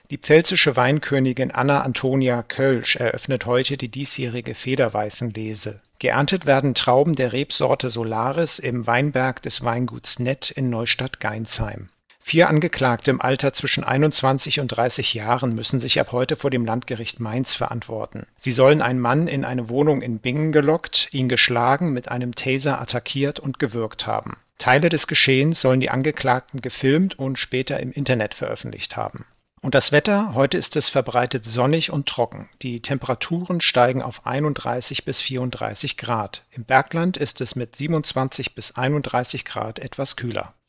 Die pfälzische Weinkönigin Anna Antonia Kölsch eröffnet heute die diesjährige Federweißenlese. Geerntet werden Trauben der Rebsorte Solaris im Weinberg des Weinguts Nett in Neustadt-Gainsheim. 4 Angeklagte im Alter zwischen 21 und 30 Jahren müssen sich ab heute vor dem Landgericht Mainz verantworten. Sie sollen einen Mann in eine Wohnung in Bingen gelockt, ihn geschlagen, mit einem Taser attackiert und gewürgt haben. Teile des Geschehens sollen die Angeklagten gefilmt und später im Internet veröffentlicht haben. Und das Wetter: Heute ist es verbreitet sonnig und trocken. Die Temperaturen steigen auf 31 bis 34 Grad. Im Bergland ist es mit 27 bis 31 Grad etwas kühler.